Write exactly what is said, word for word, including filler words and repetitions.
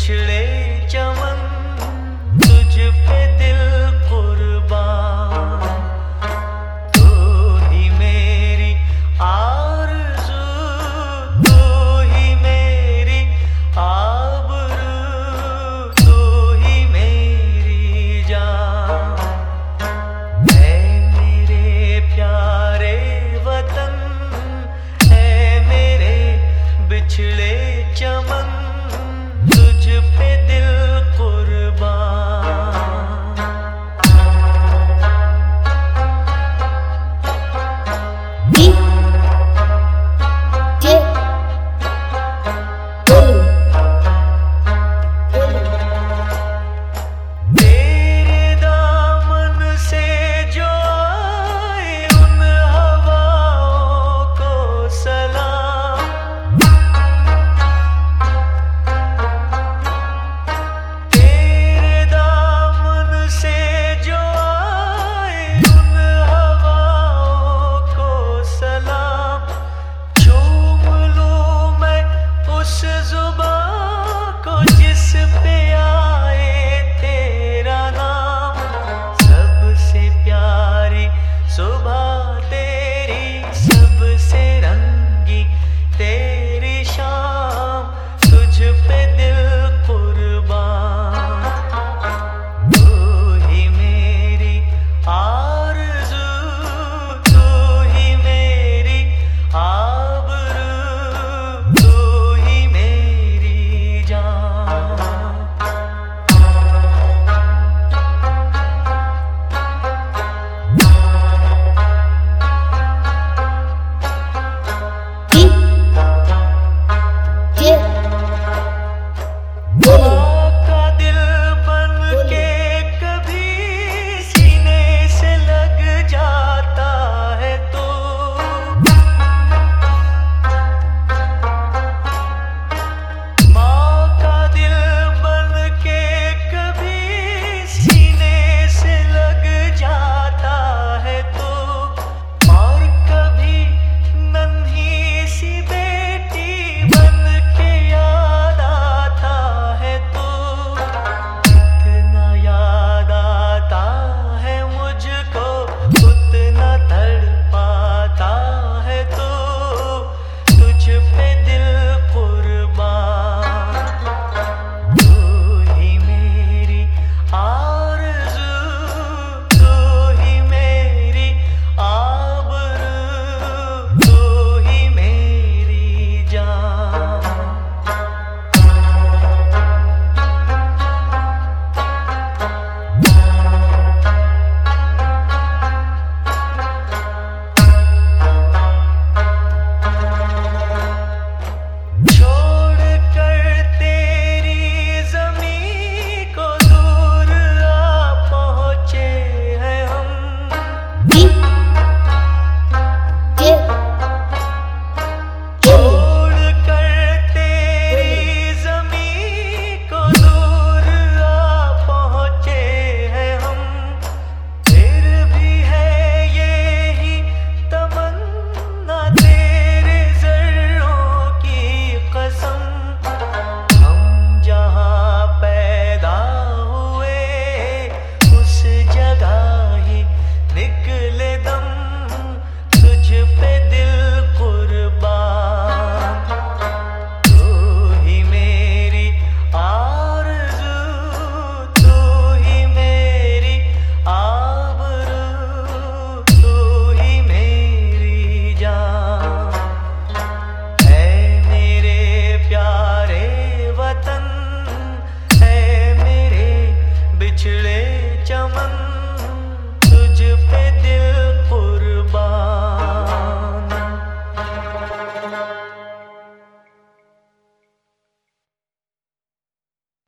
बिछड़े चमन तुझ पे दिल कुर्बान, तू ही मेरी आरज़ू, तू ही मेरी आबरू, तू ही मेरी जान। ऐ मेरे प्यारे वतन, ऐ मेरे बिछड़े चमन तुझ पे दिल कुर्बान। तेरे दामन से जो आए उन हवाओं को सलाम, तेरे दामन से जो आए उन हवाओं को सलाम। चूम लूं मैं उस ज़ुबां को जिस पे आए तेरा नाम, सबसे प्यारी सुबह तेरी, सबसे रंगी तेरी शाम, तुझ पे दिल कुर्बान। तू ही मेरी आरज़ू, तू ही मेरी आबरू, तू ही मेरी जान। माँ का दिल बन के कभी सीने से लग जाता है तो, माँ का दिल बन के कभी सीने से लग जाता है तो, और कभी नन्ही सी बेटी बन के याद आता है तो, इतना याद आता है मुझको, उतना तड़पाता है तो, तुझ पे दिल कुर्बान। तू ही मेरी आरज़ू, तू ही मेरी आबरू, तू ही मेरी जान। छोड़ कर तेरी ज़मीं को दूर आ पहुँचे हैं हम, छोड़ कर तेरी ज़मीं को दूर आ पहुँचे हैं हम, फिर भी है यही तमन्ना तेरे ज़र्रों की कसम। हम जहाँ पैदा हुए उस जगह ही निकले दम, तुझ पे दिल कुर्बान। तू ही मेरी आरज़ू, तू ही मेरी आबरू, तू ही मेरी जान। ऐ मेरे प्यारे वतन, ऐ मेरे बिछड़े चमन